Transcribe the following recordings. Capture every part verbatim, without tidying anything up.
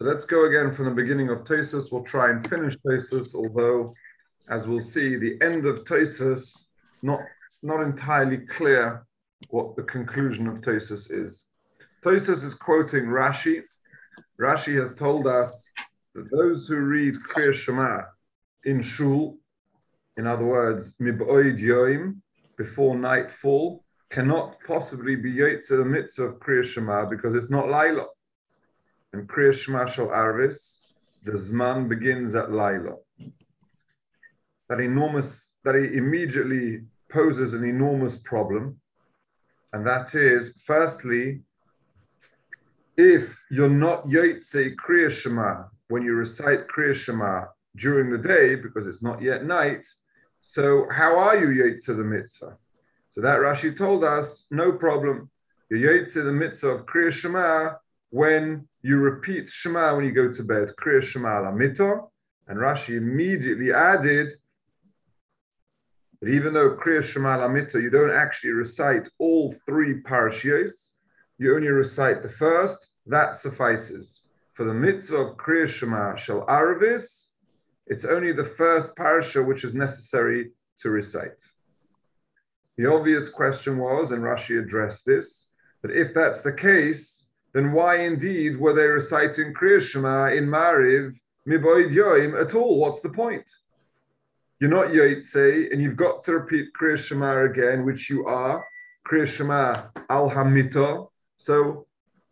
So let's go again from the beginning of Tosfos. We'll try and finish Tosfos, although, as we'll see, the end of Tosfos, not, not entirely clear what the conclusion of Tosfos is. Tosfos is quoting Rashi. Rashi has told us that those who read Kriya Shema in Shul, in other words, Mib'oid Yoim, before nightfall, cannot possibly be Yotze the mitzvah of Kriya Shema because it's not Laila. And Kriya Shema Shel Arvis, the Zman begins at Laila. That enormous, that it immediately poses an enormous problem, and that is, firstly, if you're not Yotze Kriya Shema when you recite Kriya Shema during the day because it's not yet night, so how are you Yotze the mitzvah? So that Rashi told us, no problem. You're Yotze the mitzvah of Kriya Shema when you repeat Shema when you go to bed, Kriya Shema la mito, and Rashi immediately added that even though Kriya Shema la mito, you don't actually recite all three parashios, you only recite the first, that suffices. For the mitzvah of Kriya Shema Shel Arvis, it's only the first parasha which is necessary to recite. The obvious question was, and Rashi addressed this, that if that's the case, then why indeed were they reciting Kriya Shema in Mariv, Miboid Yoim at all? What's the point? You're not Yotze, and you've got to repeat Kriya Shema again, which you are, Kriya Shema al Hamito. So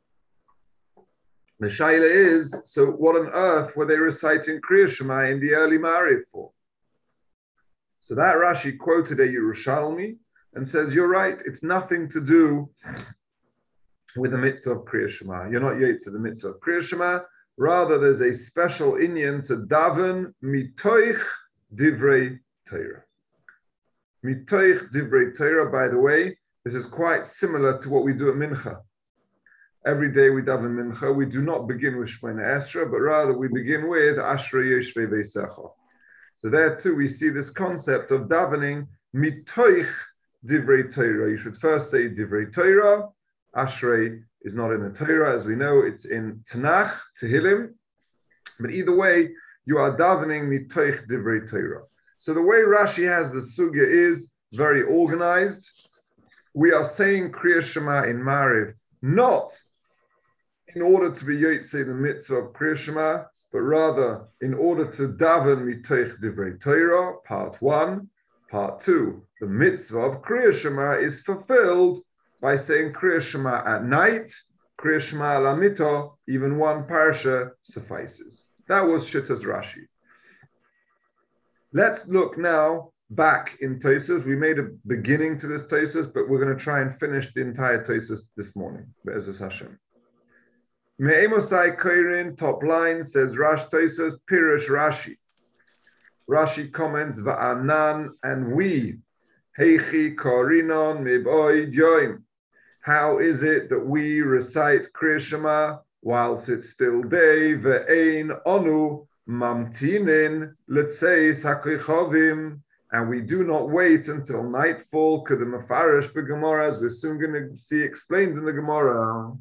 the Shaila is, so what on earth were they reciting Kriya Shema in the early Mariv for? So that Rashi quoted a Yerushalmi and says, you're right, it's nothing to do with the mitzvah of Kriya Shema. You're not Yotze the mitzvah of Kriya Shema. Rather, there's a special inyan to daven mitoich divrei Torah. Mitoich divrei Torah, by the way, this is quite similar to what we do at Mincha. Every day we daven Mincha, we do not begin with Shemona Esra, but rather we begin with Ashrei Yoshvei Veisecha. So there too we see this concept of davening mitoich divrei Torah. You should first say divrei Torah. Ashrei is not in the Torah, as we know, it's in Tanakh, Tehillim. But either way, you are davening mitoich divrei Torah. So the way Rashi has the sugya is very organized. We are saying Kriya Shema in Mariv, not in order to be Yotze the mitzvah of Kriya Shema, but rather in order to daven mitoich divrei Torah, part one. Part two, the mitzvah of Kriya Shema is fulfilled by saying Kriya Shema at night, Kriya Shema la mito, even one parasha suffices. That was Shittas Rashi. Let's look now back in Tosfos. We made a beginning to this Tosfos, but we're going to try and finish the entire Tosfos this morning. Be'ezus Hashem. Me'emosai Koirin, top line, says Rash Tosfos, Pirush Rashi. Rashi comments, Va'anan, and we, Heichi Korinon Mib'oid Yoim. How is it that we recite Kriya Shema whilst it's still day? Ve'ein onu mamtinin letzeis hakichovim, and we do not wait until nightfall. Kedem mafarish b'Gemara, as we're soon going to see explained in the Gemara.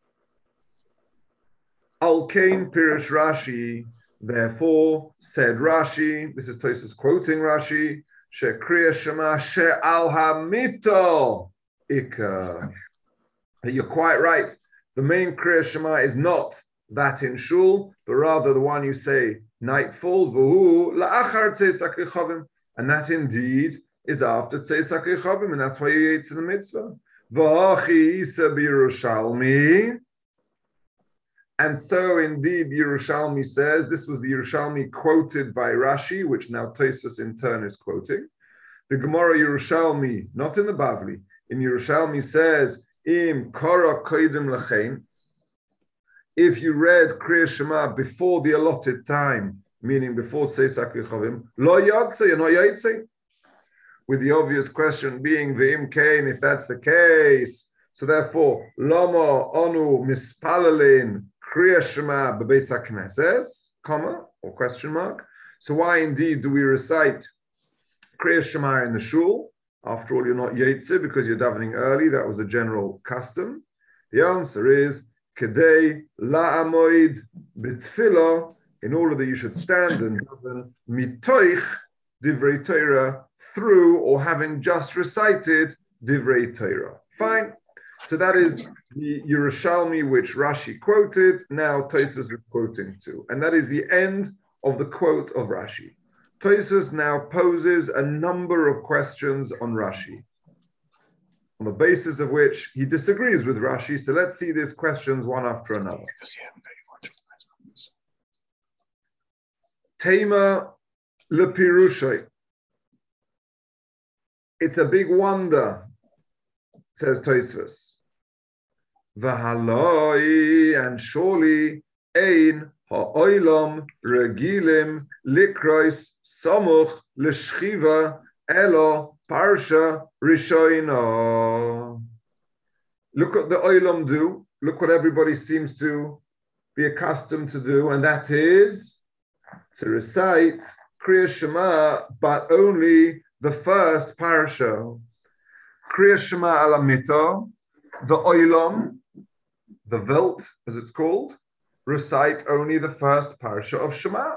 Al kain pirush Rashi. Therefore, said Rashi, this is Tosfos quoting Rashi, she Kriya Shema she al hamito ikar. You're quite right. The main Kriya Shema is not that in Shul, but rather the one you say nightfall, v'hu la'achar tzeis hakichovim, and that indeed is after tzeis hakichovim, and that's why you Yotze the mitzvah. V'achi isa b'Yerushalmi. And so indeed the Yerushalmi says, this was the Yerushalmi quoted by Rashi, which now Tosfos in turn is quoting. The Gemara Yerushalmi, not in the Bavli, in Yerushalmi says, Im kara koidim lachein, if you read Kriya Shema before the allotted time, meaning before Tzeis HaKichovim, lo yotze, you're not yotze. With the obvious question being, v'im kain, if that's the case, so therefore, lama onu mispalalin Kriya Shema b'beis HaKnesses, comma, or question mark. So why indeed do we recite Kriya Shema in the shul? After all, you're not Yotze because you're davening early. That was a general custom. The answer is Kedei la'amoid B'tfilah, in order that you should stand and daven mitoich divrei Torah, through or having just recited divrei Torah. Fine. So that is the Yerushalmi which Rashi quoted. Now Tosfos is quoting too, and that is the end of the quote of Rashi. Tosfos now poses a number of questions on Rashi, on the basis of which he disagrees with Rashi. So let's see these questions one after another. Tema lepirushay. It's a big wonder, says Tosfos. V'haloi, and surely ein ha'olam regilim likrois samuch l'shchiva elo parsha rishoina. Look what the olam do. Look what everybody seems to be accustomed to do, and that is to recite Kriya Shema, but only the first parsha. Kriya Shema al Amita, the olam, the Welt, as it's called, recite only the first parsha of Shema.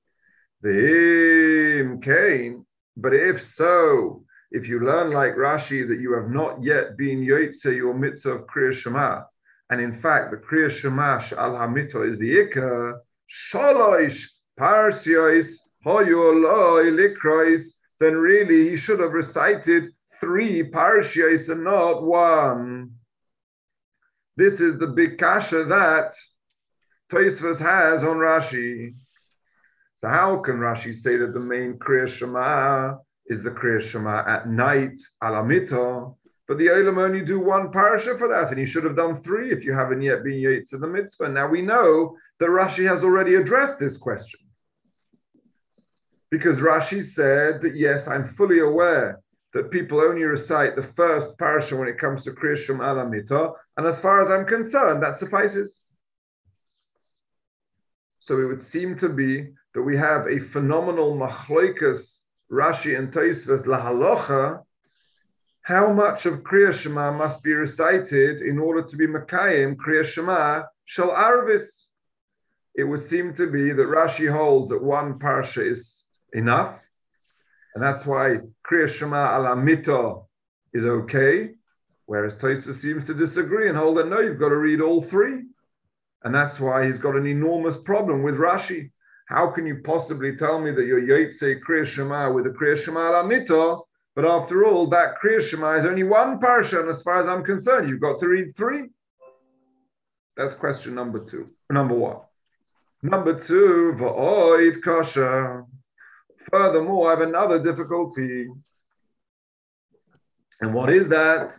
V'im kain, but if so, if you learn like Rashi that you have not yet been yotze your mitzvah of Kriya Shema, and in fact the Kriya Shema al Hamita is the ikar, shalosh parsyos hoyoloi likrois, then really he should have recited three parsyos and not one. This is the big kasha that Tosfos has on Rashi. So how can Rashi say that the main Kriya Shema is the Kriya Shema at night, alamita, but the Olam only do one parasha for that, and he should have done three if you haven't yet been Yetz in the mitzvah. Now we know that Rashi has already addressed this question, because Rashi said that yes, I'm fully aware that people only recite the first parasha when it comes to Kriya Shema alamita, and as far as I'm concerned, that suffices. So it would seem to be that we have a phenomenal machloikas Rashi and Tosfos lahalocha, how much of Kriya Shema must be recited in order to be Mekayim Kriya Shema shel Arvis. It would seem to be that Rashi holds that one parsha is enough, and that's why Kriya Shema al Amita is okay, whereas Tosfos seems to disagree and hold that no, you've got to read all three. And that's why he's got an enormous problem with Rashi. How can you possibly tell me that you're Yotze Kriya Shema with a Kriya Shema al Amita, but after all, that Kriya Shema is only one parsha, and as far as I'm concerned, you've got to read three? That's question number two. Number one. Number two, V'oid kasha. Furthermore, I have another difficulty. And what is that?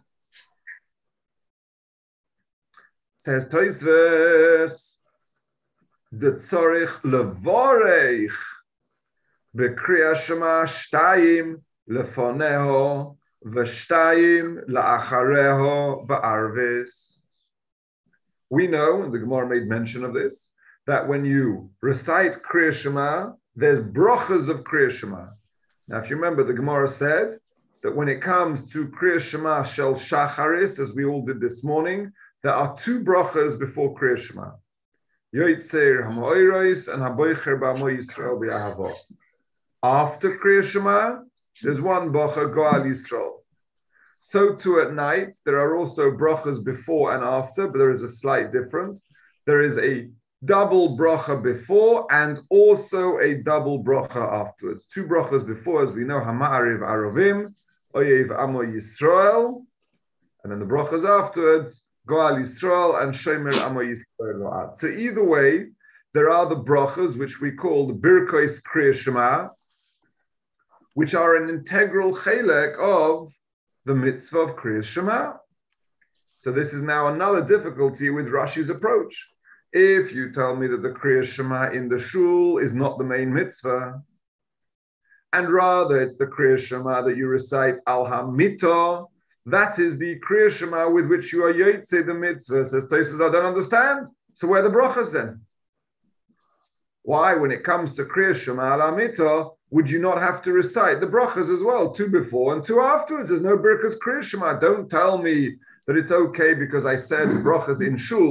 Says Tosfos, the tzorich levorech b'kriyas Shema shtayim lefoneho v'shtayim la'achareho ba'arvis. We know, and the Gemara made mention of this, that when you recite Kriya Shema, there's brachas of Kriya Shema. Now, if you remember, the Gemara said that when it comes to Kriya Shema shel shacharis, as we all did this morning, there are two brachas before Kriya Shema. Yoitzer hamoiros and haboicher ba'amo Yisrael b'ahava. After Kriya Shema, there's one bracha, Goal Yisrael. So too at night, there are also brachas before and after, but there is a slight difference. There is a double bracha before and also a double bracha afterwards. Two brachas before, as we know, Hama'ariv Arovim, Oyev Amo Yisrael, and then the brachas afterwards, Goal Yisrael and Shomer Amo Yisrael. So either way, there are the brachas, which we call the Birkos Kriya Shema, which are an integral chelek of the mitzvah of Kriya Shema. So this is now another difficulty with Rashi's approach. If you tell me that the Kriya Shema in the shul is not the main mitzvah, and rather it's the Kriya Shema that you recite Al Hamita, that is the Kriya Shema with which you are Yotze the mitzvah. Says Tosfos, I don't understand. So where are the brachas then? Why, when it comes to Kriya Shema al Amita, would you not have to recite the brachas as well, two before and two afterwards? There's no Birkas Kriya Shema. Don't tell me that it's okay because I said brachas in shul,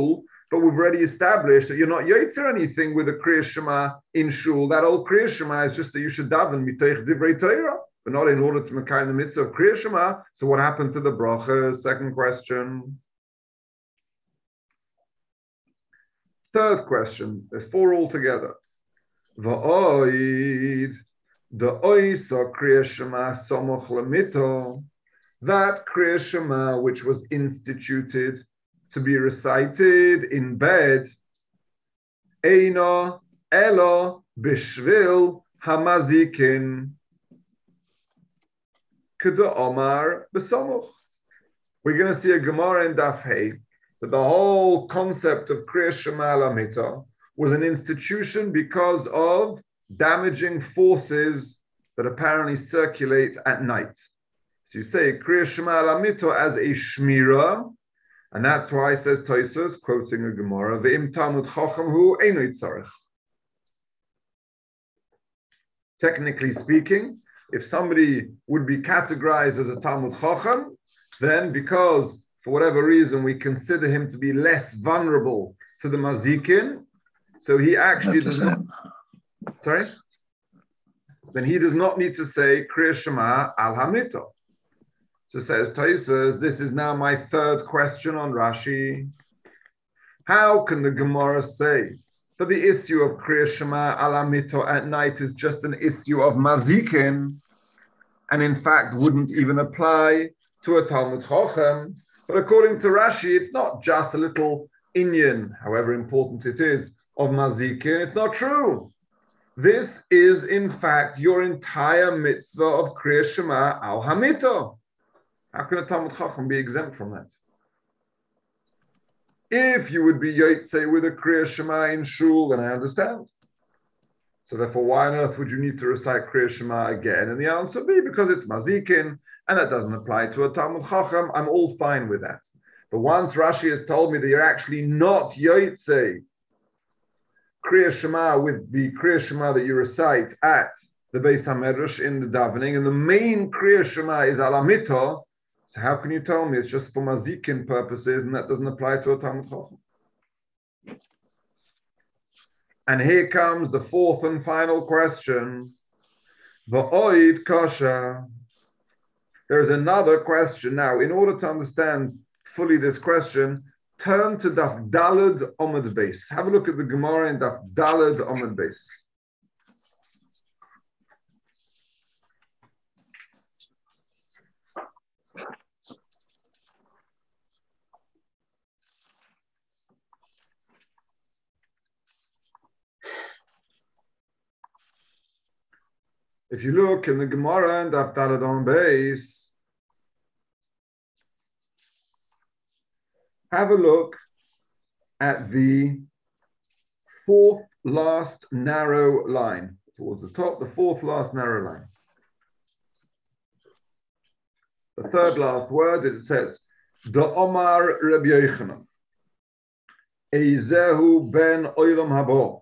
but we've already established that you're not yotzer anything with a Kriya Shema in shul. That old Kriya Shema is just that you should daven mitoich divrei Torah, but not in order to make the mitzvah of Kriya Shema. So what happened to the bracha? Second question. Third question. There's four altogether. Va'oid, the oisa Kriya Shema somoch lemito, that Kriya Shema which was instituted to be recited in bed, eino elo bishvil hamazikin, k'da omar b'somoch. We're going to see a Gemara in Daf Hey that the whole concept of Kriya Shema Lamita was an institution because of damaging forces that apparently circulate at night. So you say Kriya Shema Lamita as a shmira, and that's why, says Tosfos, quoting a Gemara, Ve'im Talmud Chacham hu eino tzarech. Technically speaking, if somebody would be categorized as a Talmud Chacham, then because, for whatever reason, we consider him to be less vulnerable to the mazikin, so he actually does not, sorry? Then he does not need to say Kriya Shema al Hamita. So says Tosfos, this is now my third question on Rashi. How can the Gemara say that the issue of Kriya Shema al Hamita at night is just an issue of mazikin, and in fact wouldn't even apply to a Talmud Chacham? But according to Rashi, it's not just a little inyan, however important it is, of mazikin. It's not true. This is, in fact, your entire mitzvah of Kriya Shema al Hamita. How can a Talmud Chacham be exempt from that? If you would be Yotze with a Kriya Shema in shul, then I understand. So therefore, why on earth would you need to recite Kriya Shema again? And the answer would be because it's mazikin, and that doesn't apply to a Talmud Chacham. I'm all fine with that. But once Rashi has told me that you're actually not Yotze Kriya Shema with the Kriya Shema that you recite at the Beis HaMedrash in the davening, and the main Kriya Shema is Al Hamita, so how can you tell me it's just for mazikin purposes and that doesn't apply to a Talmud Chacham? And here comes the fourth and final question. Va'oid kasha. There is another question. Now, in order to understand fully this question, turn to Daf Daled Omid Beis. Have a look at the Gemara in Daf Daled Omid Beis. If you look in the Gemara and Daf Daled Omid Beis, have a look at the fourth last narrow line towards the top. The fourth last narrow line. The third last word, it says, "Da Omar Rabbi Yochanan, Eizehu ben Olam Habo."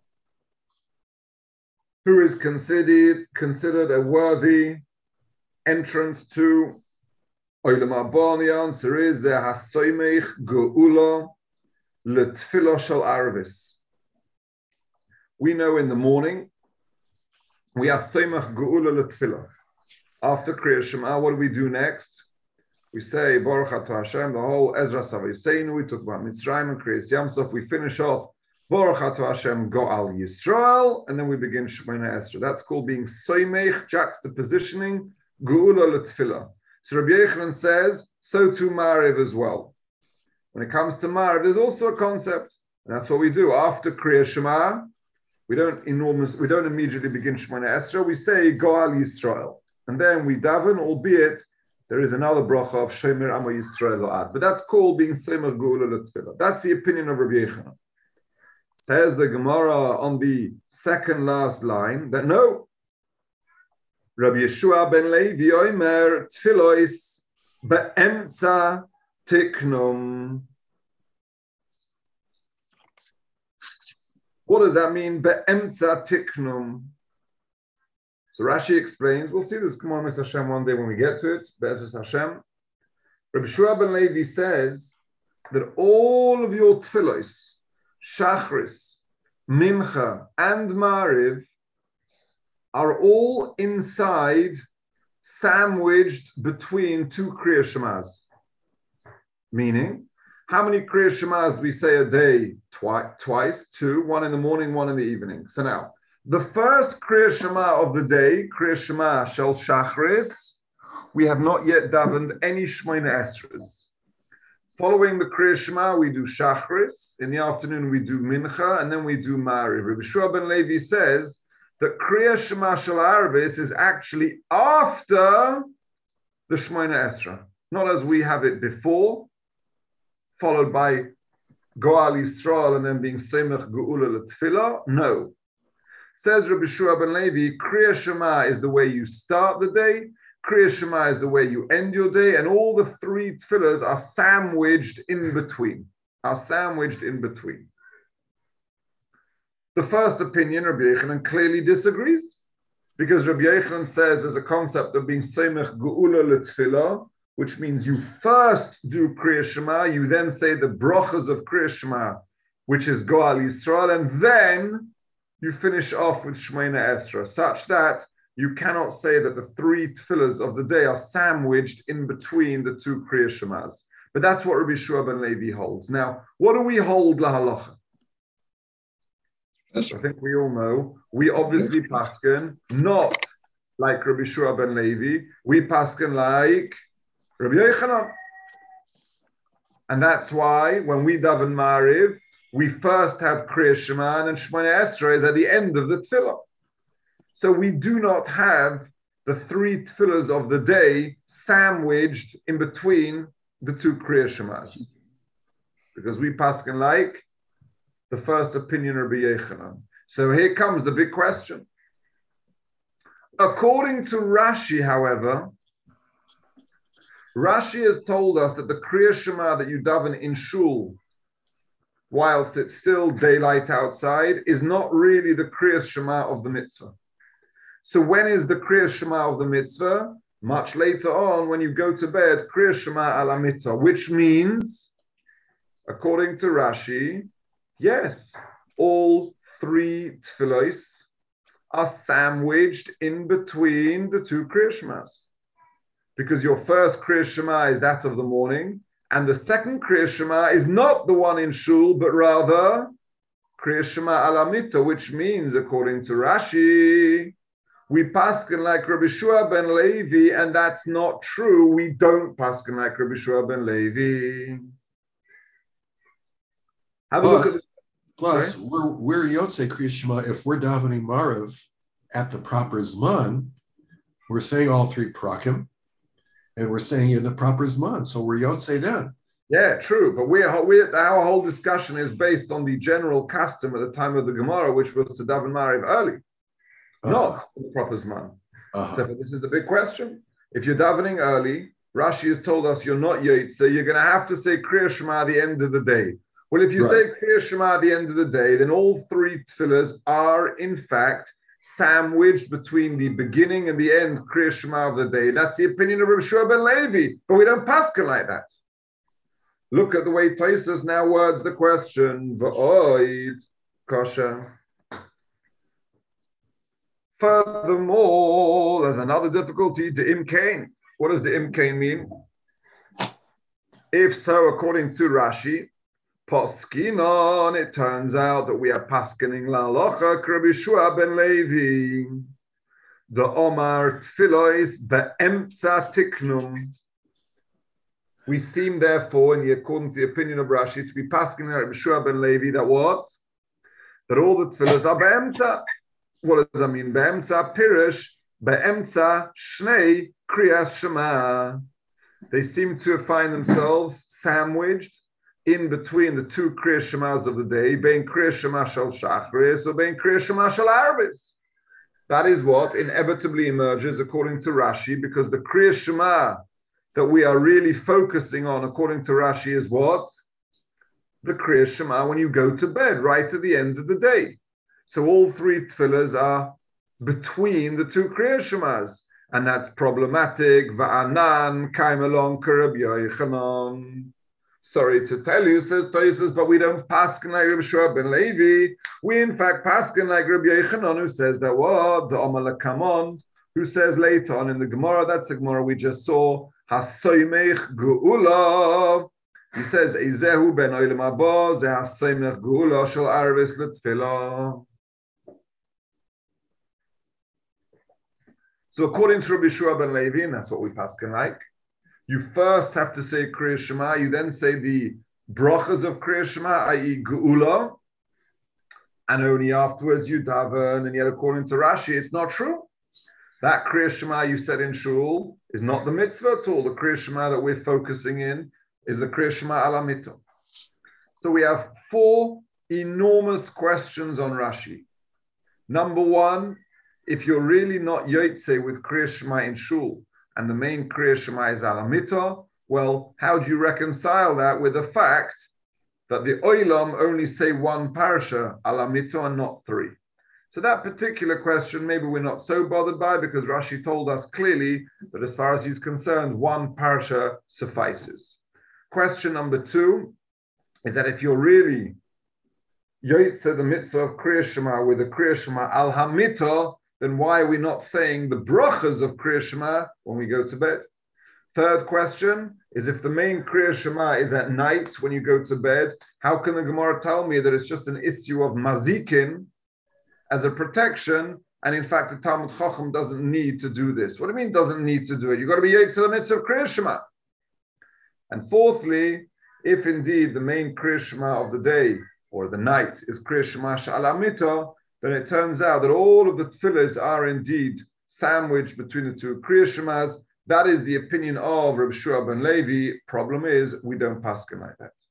Who is considered considered a worthy entrance to Olam Haba? And the answer is Hasoimech Geula L'Tfilah Shel Arvis. We know in the morning we are Soimech Geula L'Tfilah. After Kriya Shema, what do we do next? We say Baruch Atah Hashem, the whole Ezra Savayiseinu. We talk about Mitzrayim and Kriyas Yamsuf. We finish off Baruch Atah Hashem Go'al Yisrael, and then we begin Shemona Esra. That's called being Soimech, juxtapositioning Geula L'Tfilah. So Rabbi Yochanan says, so too Ma'ariv as well. When it comes to Ma'ariv, there's also a concept, and that's what we do. After Kriya Shema, we don't enormous, we don't immediately begin Shemona Esra. We say Go'al Yisrael, and then we daven, albeit there is another bracha of Shomer Amo Yisrael Lo'ad. But that's called being Soimech Geula L'Tfilah. That's the opinion of Rabbi Yochanan. Says the Gemara on the second last line that no, Rabbi Yeshua ben Levi Omer Tfilois be'emtza tiknum. What does that mean? Be'emtza tiknum. So Rashi explains. We'll see this Gemara Mitzvah Hashem one day when we get to it. Be'ezus Hashem. Rabbi Yeshua ben Levi says that all of your tfilos, Shachris, Mincha, and Mariv are all inside, sandwiched between two Kriya Shemas. Meaning, how many Kriya Shemas do we say a day? Twi- twice, two, one in the morning, one in the evening. So now, the first Kriya Shema of the day, Kriya Shema Shel Shachris, we have not yet davened any Shmoyne Esres. Following the Kriya Shema, we do Shachris. In the afternoon, we do Mincha, and then we do Mariv. Rabbi Shua ben Levi says that Kriya Shema Shel Arvis is actually after the Shmoyne Esra, not as we have it before, followed by Goal Yisrael and then being Semech Geula L'Tfilah. No. Says Rabbi Shua ben Levi, Kriya Shema is the way you start the day, Kriya Shema is the way you end your day, and all the three tefillahs are sandwiched in between, are sandwiched in between. The first opinion, Rabbi Yochanan clearly disagrees, because Rabbi Yochanan says there's a concept of being Semech Geula L'Tfilah, which means you first do Kriya Shema, you then say the brachas of Kriya Shema, which is Goal Yisrael, and then you finish off with Shmoyne Esra, such that you cannot say that the three tefillahs of the day are sandwiched in between the two Kriya Shemas. But that's what Rabbi Shua ben Levi holds. Now, what do we hold lahalacha? I think we all know. We obviously paskin not like Rabbi Shua ben Levi. We paskin like Rabbi Yochanan. And that's why when we daven Mariv, we first have Kriya Shema and Shmoyne Esra is at the end of the tefillah. So we do not have the three tefillahs of the day sandwiched in between the two Kriya Shemas. Because we paskin like the first opinion of Rabbi Yochanan. So here comes the big question. According to Rashi, however, Rashi has told us that the Kriya Shema that you daven in shul whilst it's still daylight outside is not really the Kriya Shema of the mitzvah. So when is the Kriya Shema of the mitzvah? Much later on, when you go to bed, Kriya Shema ala mitzvah, which means, according to Rashi, yes, all three tefillos are sandwiched in between the two Kriya Shemas. Because your first Kriya Shema is that of the morning, and the second Kriya Shema is not the one in shul, but rather Kriya Shema ala mitzvah, which means, according to Rashi, we paskin like Rabbi Shua ben Levi, and that's not true. We don't paskin like Rabbi Shua ben Levi. Have a plus, look at this. Plus, Sorry? we're we're Yotze Kriya Shema. If we're davening Marav at the proper Zman, we're saying all three prakim, and we're saying in the proper Zman. So we're Yotze then. Yeah, true. But we're, we're, our whole discussion is based on the general custom at the time of the Gemara, which was to daven Marav early. Uh-huh. Not the proper Zman. Uh-huh. So this is the big question. If you're davening early, Rashi has told us you're not Yotze, you're going to have to say Kriya Shema at the end of the day. Well, if you right. say Kriya Shema at the end of the day, then all three tefillahs are, in fact, sandwiched between the beginning and the end Kriya Shema of the day. That's the opinion of Rabbi Shua ben Levi, but we don't paskin like that. Look at the way Tosfos now words the question. V'oid kosher. Furthermore, there's another difficulty, the imkain. What does the imkain mean? If so, according to Rashi, Poskinon, it turns out that we are paskining la'alocha Rabbi Shua ben Levi. The Omar tfilois be'emtza tiknum. We seem, therefore, in the according to the opinion of Rashi, to be paskining Rabbi Shua ben Levi that what? That all the tfilos are be'emtza. What does that mean? Be'emtza pirish, be'emtza shnei kriyas shema. They seem to find themselves sandwiched in between the two Kriya Shemas of the day, bein Kriya Shema Shel Shachris or bein Kriya Shema Shel Arvis. That is what inevitably emerges according to Rashi, because the Kriya Shema that we are really focusing on, according to Rashi, is what? The Kriya Shema when you go to bed, right at the end of the day. So all three tefillahs are between the two Kriya Shemas, and that's problematic. Va'anan kaim along Rabbi Yochanan. Sorry to tell you, says Tosfos, but we don't paskin like Rabbi Shua ben Levi. We in fact paskin like Rabbi Yochanan, who says that what? The Omar Kamon, who says later on in the Gemara, that's the Gemara we just saw, Hasoymech Geula. He says, Ezehu ben Olam Haba, Ze Hasoymech Geula shel Arvis L'Tfilah. So according to Rabbi Shua ben Levi, and that's what we paskin like, you first have to say Kriya Shema, you then say the brachas of Kriya Shema, that is Geula, and only afterwards you daven, and yet according to Rashi, it's not true. That Kriya Shema you said in Shul is not the mitzvah at all. The Kriya Shema that we're focusing in is the Kriya Shema ala mitzvah. So we have four enormous questions on Rashi. Number one, if you're really not Yotze with Kriya Shema in Shul, and the main Kriya Shema is ala mitzvah, well, how do you reconcile that with the fact that the Olam only say one parasha ala mitzvah and not three? So that particular question, maybe we're not so bothered by, because Rashi told us clearly that as far as he's concerned, one parasha suffices. Question number two is that if you're really Yotze the mitzvah of Kriya Shema with the Kriya Shema al ha-mitzvah, then why are we not saying the brachas of Kriya Shema when we go to bed? Third question is, if the main Kriya Shema is at night when you go to bed, how can the Gemara tell me that it's just an issue of mazikin as a protection, and in fact the Talmud Chacham doesn't need to do this? What do you mean doesn't need to do it? You've got to be Yotze the mitzvah of Kriya Shema. And fourthly, if indeed the main Kriya Shema of the day or the night is Kriya Shema she'ala mitzvah, then it turns out that all of the tefillahs are indeed sandwiched between the two Kriya Shemas. That is the opinion of Rabbi Shua ben Levi. Problem is, we don't paskin like that.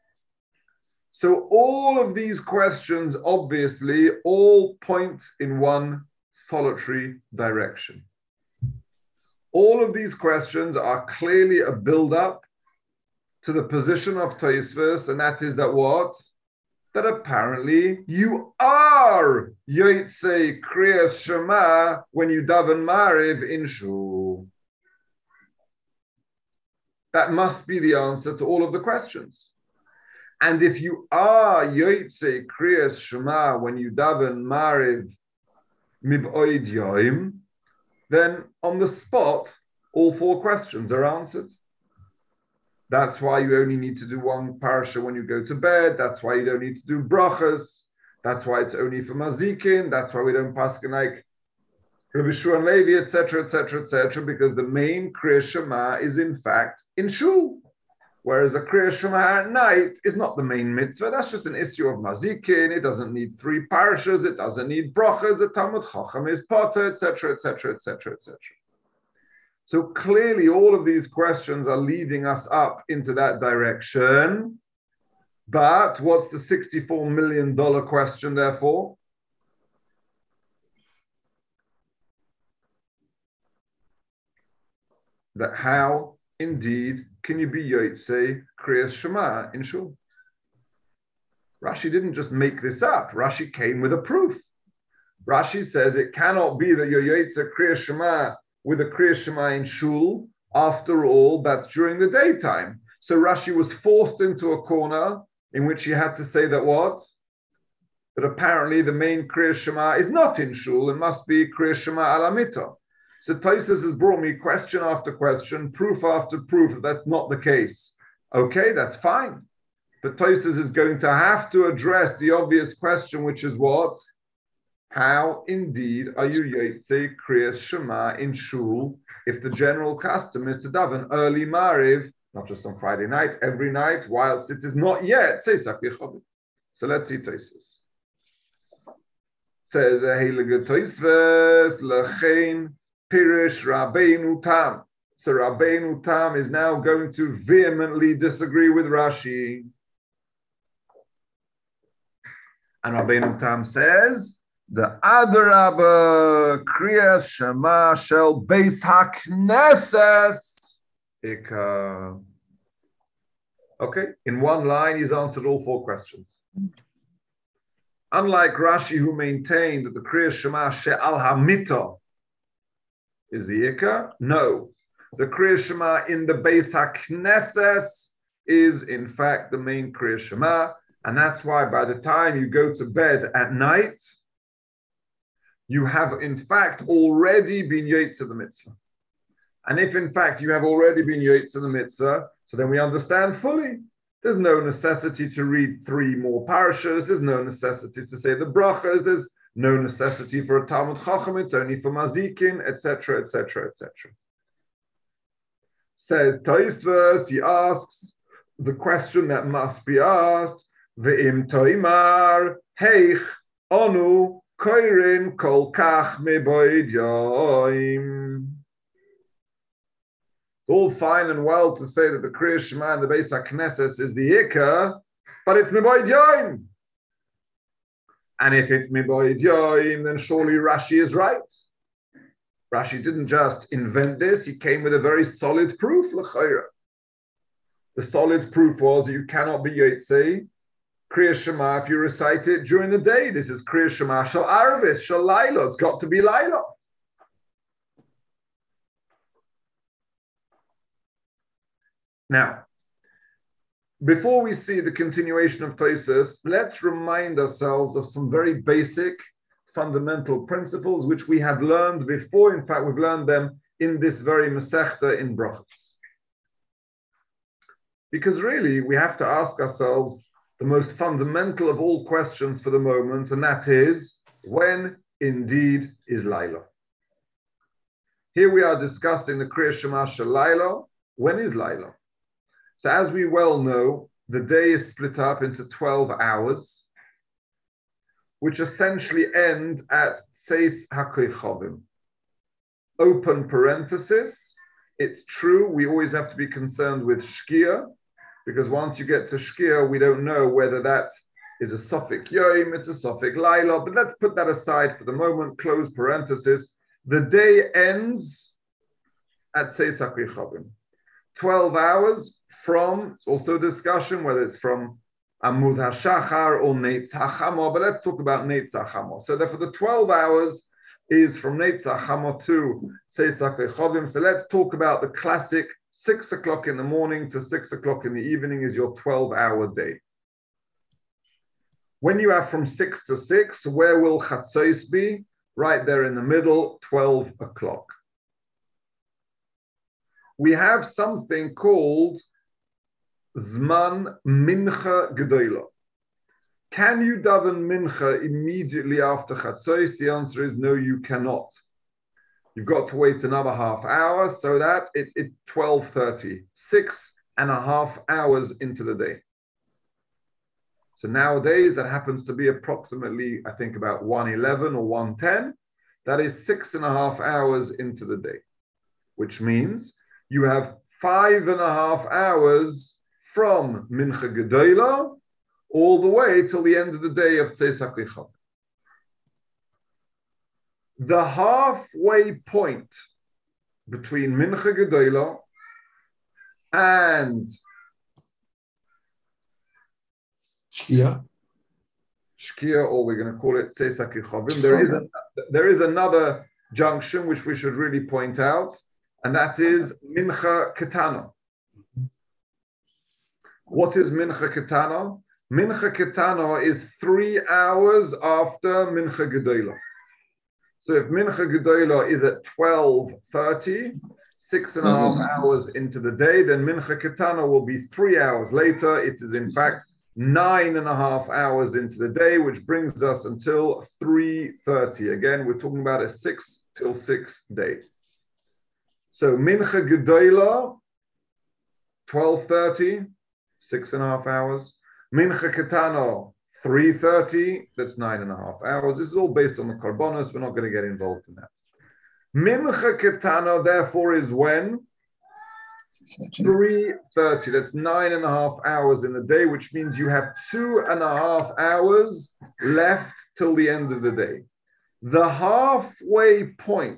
So all of these questions, obviously, all point in one solitary direction. All of these questions are clearly a build-up to the position of Tosfos, and that is that what? That apparently you are Yotze Kriyas Shema when you daven Mariv in Shul. That must be the answer to all of the questions. And if you are Yotze Kriyas Shema when you daven Mariv Mib'oid Yoim, then on the spot, all four questions are answered. That's why you only need to do one parasha when you go to bed. That's why you don't need to do brachas. That's why it's only for mazikin. That's why we don't paskin like Rabbi Shua and Levi, et cetera, et cetera, et cetera, because the main Kriya Shema is in fact in Shul, whereas a Kriya Shema at night is not the main mitzvah. That's just an issue of mazikin. It doesn't need three parashas. It doesn't need brachas. The Talmud Chacham is potter, et cetera, et cetera, et cetera, et cetera. So clearly all of these questions are leading us up into that direction. But what's the sixty-four million dollars question, therefore? That how, indeed, can you be Yotze Kriyas Shema in Shul? Rashi didn't just make this up. Rashi came with a proof. Rashi says it cannot be that you're Yotze Kriyas Shema with a Kriya Shema in Shul. After all, that's during the daytime. So Rashi was forced into a corner in which he had to say that what? That apparently the main Kriya Shema is not in Shul, it must be Kriya Shema ala mitzvah. So Tosfos has brought me question after question, proof after proof that that's not the case. Okay, that's fine. But Tosfos is going to have to address the obvious question, which is what? How indeed are you Yotze Kriyas Shema in Shul if the general custom is to daven early Mariv, not just on Friday night, every night, whilst it is not yet Tzeisak Yechavim. So let's see Tosfos. Says a Heilige Tosfos Lechein Pirish Rabbeinu Tam. So Rabbeinu Tam is now going to vehemently disagree with Rashi. And Rabbeinu Tam says, the Adarabba Kriyas Shema shel Beis HaKnesses Ikar. Okay, in one line, he's answered all four questions. Unlike Rashi, who maintained that the Kriyas Shema she'al ha-mitzvah is the Ikar, no. The Kriyas Shema in the Beis HaKnesses is in fact the main Kriya Shema. And that's why by the time you go to bed at night, you have in fact already been Yotze the mitzvah. And if in fact you have already been Yotze the mitzvah, so then we understand fully. There's no necessity to read three more parashas. There's no necessity to say the brachas. There's no necessity for a Talmud Chacham. It's only for mazikin, et cetera, et cetera, et cetera. Says Tosfos, he asks the question that must be asked: Ve'im toimar heich onu koirin kol kach meboid yoim. It's all fine and well to say that the Kriya Shema and the Beis HaKnesses is the Ikar, but it's Meboid Yoim. And if it's Meboid Yoim, then surely Rashi is right. Rashi didn't just invent this, he came with a very solid proof, l'chayra. The solid proof was you cannot be Yotze Kriya Shema if you recite it during the day. This is Kriya Shema Shal Arvis, Shal Laila. It's got to be Laila. Now, before we see the continuation of Tosfos, let's remind ourselves of some very basic, fundamental principles which we have learned before. In fact, we've learned them in this very Masechta in Brachos. Because really, we have to ask ourselves the most fundamental of all questions for the moment, and that is, when indeed is Laila? Here we are discussing the Kriya Shema Shel Laila. When is Laila? So as we well know, the day is split up into twelve hours, which essentially end at Tzeis HaKochavim. Open parenthesis. It's true, we always have to be concerned with Shkia, because once you get to Shkia, we don't know whether that is a Sofik Yom, it's a Sofik Laila, but let's put that aside for the moment, close parenthesis. The day ends at Tzeis HaKochavim. twelve hours from, also discussion whether it's from Amud HaShachar or Neitz HaChamor, but let's talk about Neitz HaChamor. So therefore the twelve hours is from Neitz HaChamor to Tzeis HaKochavim. So let's talk about the classic six o'clock in the morning to six o'clock in the evening is your twelve hour day. When you have from six to six, where will Chatzos be? Right there in the middle, twelve o'clock. We have something called Zman Mincha Gedola. Can you daven Mincha immediately after Chatzos? The answer is no, you cannot. You've got to wait another half hour, so that it's it, twelve thirty, six and a half hours into the day. So nowadays, that happens to be approximately, I think, about one eleven or one ten. That is six and a half hours into the day, which means you have five and a half hours from Mincha Gedola all the way till the end of the day of Tzeis HaKochavim. The halfway point between Mincha Gedola and Shkia, Shkia, or we're going to call it Tzeis HaKochavim, there is a, there is another junction which we should really point out, and that is Mincha Ketana. What is Mincha Ketana? Mincha Ketana is three hours after Mincha Gedola. So if Mincha Gedola is at twelve thirty, six and a half hours into the day, then Mincha Ketana will be three hours later. It is in fact nine and a half hours into the day, which brings us until three thirty. Again, we're talking about a six till six day. So Mincha Gedola, twelve thirty, six and a half hours. Mincha Ketana, three thirty, that's nine and a half hours. This is all based on the Karbonos. We're not going to get involved in that. Mincha Ketana, therefore, is when? three thirty. That's nine and a half hours in the day, which means you have two and a half hours left till the end of the day. The halfway point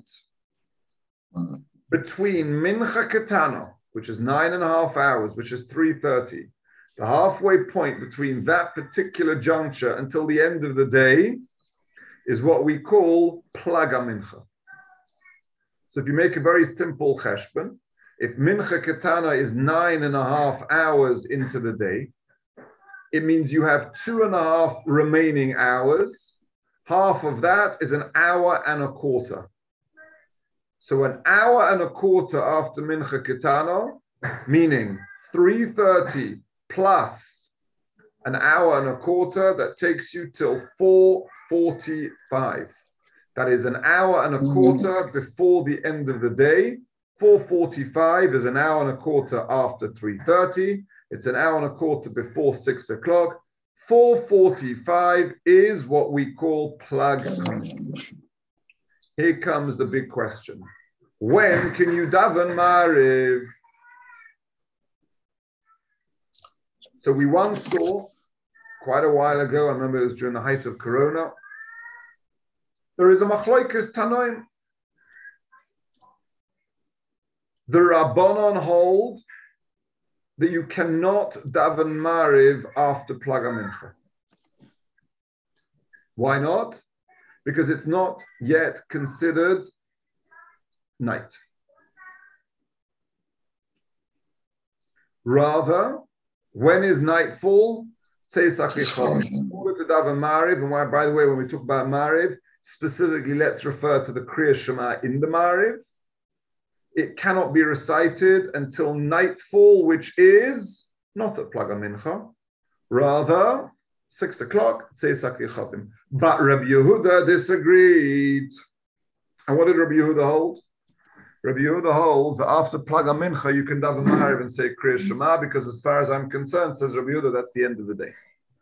between Mincha Ketana, which is nine and a half hours, which is three thirty, the halfway point between that particular juncture until the end of the day is what we call Plaga Mincha. So if you make a very simple cheshbon, If Mincha Ketana is nine and a half hours into the day, it means you have two and a half remaining hours. Half of that is an hour and a quarter. So an hour and a quarter after Mincha Ketana, meaning three thirty plus an hour and a quarter, that takes you till four forty-five. That is an hour and a quarter before the end of the day. four forty-five is an hour and a quarter after three thirty. It's an hour and a quarter before six o'clock. four forty-five is what we call plug. Here comes the big question. When can you daven Ma'ariv? So we once saw, quite a while ago, I remember it was during the height of Corona, there is a Machlokes Tanoim. The Rabbanon hold that you cannot daven Ma'ariv after Plaga Mincha. Why not? Because it's not yet considered night. Rather, when is nightfall? Tzeis HaKichor. In order to daven Ma'ariv, and why, by the way, when we talk about Ma'ariv, specifically let's refer to the Kriya Shema in the Ma'ariv. It cannot be recited until nightfall, which is not at Plaga Mincha, rather six o'clock, Tzeis HaKichotim. But Rabbi Yehuda disagreed. And what did Rabbi Yehuda hold? Rabbi Yehuda holds that after Plaga Mincha, you can daven Ma'ariv and say Kriya Shema, because as far as I'm concerned, says Rabbi Yehuda, that's the end of the day.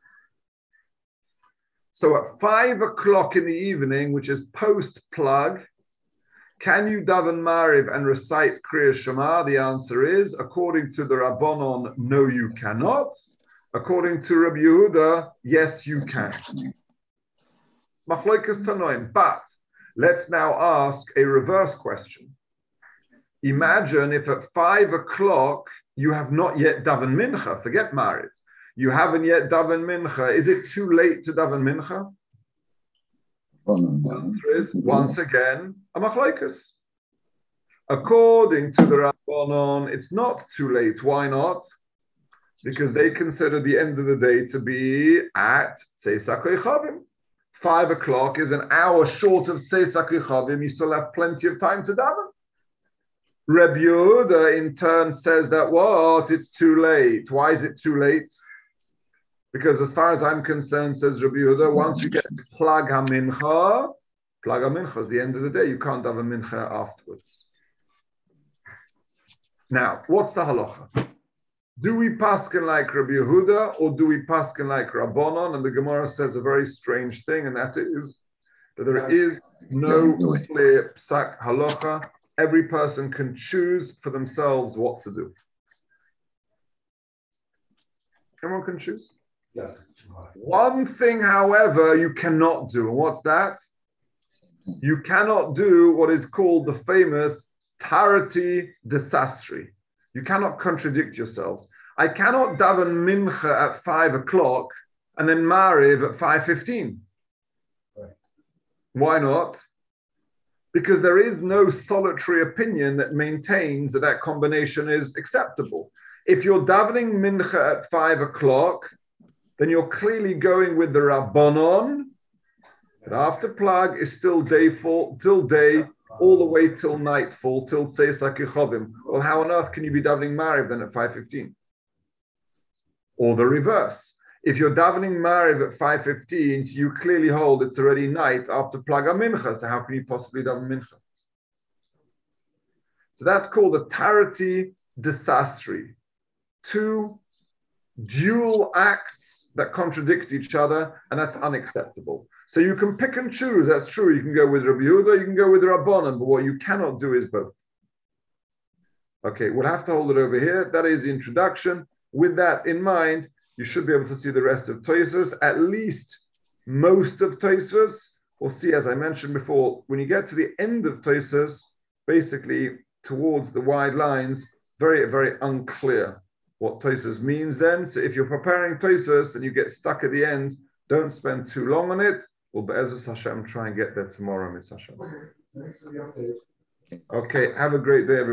So at five o'clock in the evening, which is post-Plag, can you daven Ma'ariv and recite Kriya Shema? The answer is, according to the Rabbanon, no, you cannot. According to Rabbi Yehuda, yes, you can. Machlokes Tanoim. But let's now ask a reverse question. Imagine if at five o'clock you have not yet daven Mincha. Forget Ma'ariv. You haven't yet daven Mincha. Is it too late to daven Mincha? The answer is, once again, a machlokes. According to the Rabbanon, it's not too late. Why not? Because they consider the end of the day to be at Tzeis HaKochavim. Five o'clock is an hour short of Tzeis HaKochavim. You still have plenty of time to daven. Rabbi Yehuda, in turn, says that, what? It's too late. Why is it too late? Because as far as I'm concerned, says Rabbi Yehuda, once you get Plag HaMincha, Plag HaMincha is the end of the day. You can't have a Mincha afterwards. Now, what's the halacha? Do we paskin like Rabbi Yehuda or do we paskin like Rabbanon? And the Gemara says a very strange thing, and that is that there is no clear psak halacha. Every person can choose for themselves what to do. Everyone can choose. Yes. One thing, however, you cannot do. And what's that? You cannot do what is called the famous tarati desasri. You cannot contradict yourselves. I cannot daven mincha at five o'clock and then Ma'ariv at five fifteen. Right. Why not? Because there is no solitary opinion that maintains that that combination is acceptable. If you're davening mincha at five o'clock, then you're clearly going with the Rabbanon, that after Plag is still day fall, till day, all the way till nightfall, till Tzeis HaKochavim. Well, how on earth can you be davening Ma'ariv then at five fifteen? Or the reverse. If you're davening Ma'ariv at five fifteen, you clearly hold it's already night after Plag HaMincha, so how can you possibly daven Mincha? So that's called a tarati desasri. Two dual acts that contradict each other, and that's unacceptable. So you can pick and choose, that's true. You can go with Rabbi Yehuda, you can go with Rabbanan, but what you cannot do is both. Okay, we'll have to hold it over here. That is the introduction. With that in mind, you should be able to see the rest of Tosfos, at least most of Tosfos. We'll see, as I mentioned before, when you get to the end of Tosfos, basically towards the wide lines, very, very unclear what Tosfos means then. So if you're preparing Tosfos and you get stuck at the end, don't spend too long on it. We'll, Be'ezus Hashem, try and get there tomorrow, Mitzvah Hashem. Okay, thanks for the update. Okay, have a great day, everybody.